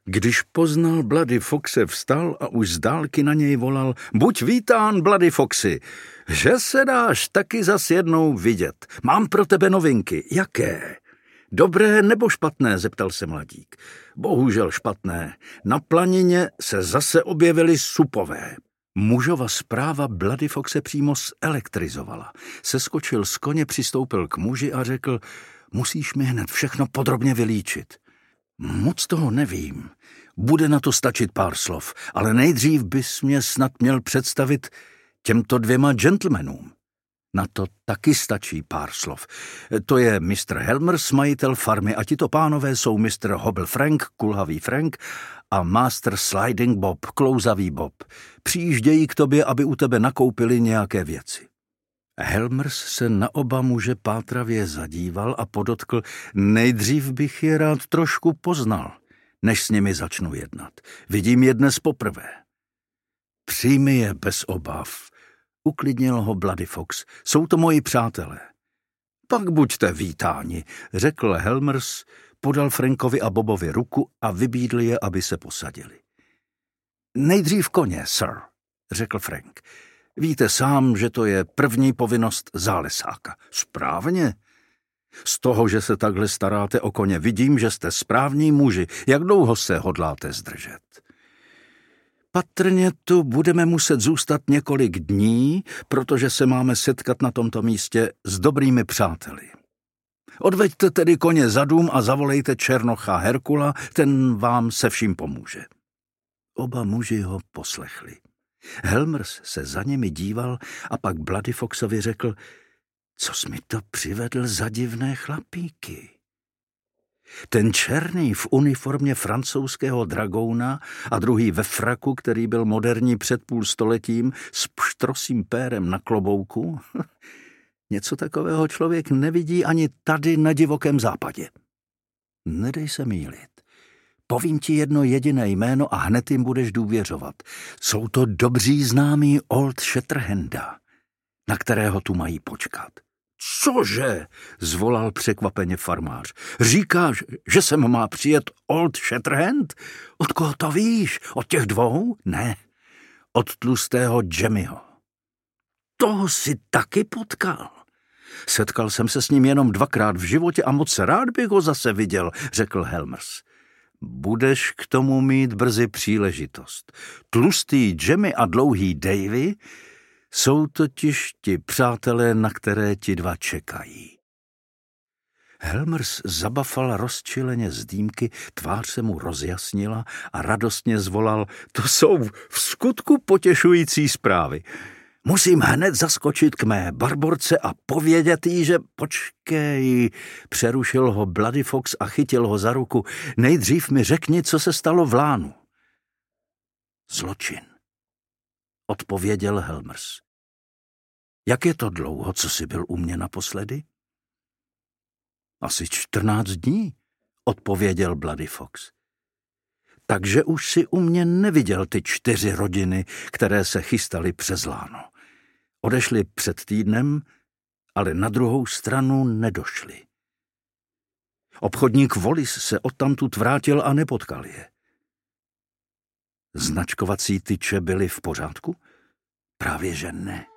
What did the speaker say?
Když poznal Bloody Foxe, vstal a už z dálky na něj volal: Buď vítán, Bloody Foxy, že se dáš taky zas jednou vidět. Mám pro tebe novinky. Jaké? Dobré nebo špatné, zeptal se mladík. Bohužel špatné. Na planině se zase objevily supové. Mužova zpráva Bloody Foxe přímo zelektrizovala. Seskočil z koně, přistoupil k muži a řekl: Musíš mi hned všechno podrobně vylíčit. Moc toho nevím. Bude na to stačit pár slov, ale nejdřív bys mě snad měl představit těmto dvěma gentlemanům. Na to taky stačí pár slov. To je Mr. Helmers, majitel farmy, a tito pánové jsou Mr. Hobble Frank, kulhavý Frank, a Master Sliding Bob, klouzavý Bob. Přijíždějí k tobě, aby u tebe nakoupili nějaké věci. Helmers se na oba muže pátravě zadíval a podotkl: Nejdřív bych je rád trošku poznal, než s nimi začnu jednat. Vidím je dnes poprvé. Přijmi je bez obav, uklidnil ho Bloody Fox. Jsou to moji přátelé. Pak buďte vítáni, řekl Helmers, podal Frankovi a Bobovi ruku a vybídl je, aby se posadili. Nejdřív koně, sir, řekl Frank. Víte sám, že to je první povinnost zálesáka. Správně. Z toho, že se takhle staráte o koně, vidím, že jste správní muži. Jak dlouho se hodláte zdržet? Patrně tu budeme muset zůstat několik dní, protože se máme setkat na tomto místě s dobrými přáteli. Odveďte tedy koně za dům a zavolejte Černocha Herkula, ten vám se vším pomůže. Oba muži ho poslechli. Helmers se za nimi díval a pak Bloody Foxovi řekl: Co jsi mi to přivedl za divné chlapíky? Ten černý v uniformě francouzského dragouna a druhý ve fraku, který byl moderní před půl stoletím, s pštrosím pérem na klobouku? Něco takového člověk nevidí ani tady na divokém západě. Nedej se mýlit. Povím ti jedno jediné jméno a hned jim budeš důvěřovat. Jsou to dobří známí Old Shatterhanda, na kterého tu mají počkat. Cože? Zvolal překvapeně farmář. Říkáš, že sem má přijet Old Shatterhand? Od koho to víš? Od těch dvou? Ne, od tlustého Jemmyho. Toho si taky potkal? Setkal jsem se s ním jenom 2krát v životě a moc rád bych ho zase viděl, řekl Helmers. Budeš k tomu mít brzy příležitost. Tlustý Jemmy a dlouhý Davy jsou totiž ti přátelé, na které ti dva čekají. Helmers zabafal rozčileně z dýmky, tvář se mu rozjasnila a radostně zvolal: To jsou v skutku potěšující zprávy. Musím hned zaskočit k mé barborce a povědět jí, že... Počkej, přerušil ho Bloody Fox a chytil ho za ruku. Nejdřív mi řekni, co se stalo v lánu. Zločin, odpověděl Helmers. Jak je to dlouho, co jsi byl u mě naposledy? Asi 14 dní, odpověděl Bloody Fox. Takže už si u mě neviděl ty 4 rodiny, které se chystaly přes láno. Odešli před týdnem, ale na druhou stranu nedošli. Obchodník Wallis se odtamtud vrátil a nepotkal je. Značkovací tyče byly v pořádku? Právě že ne.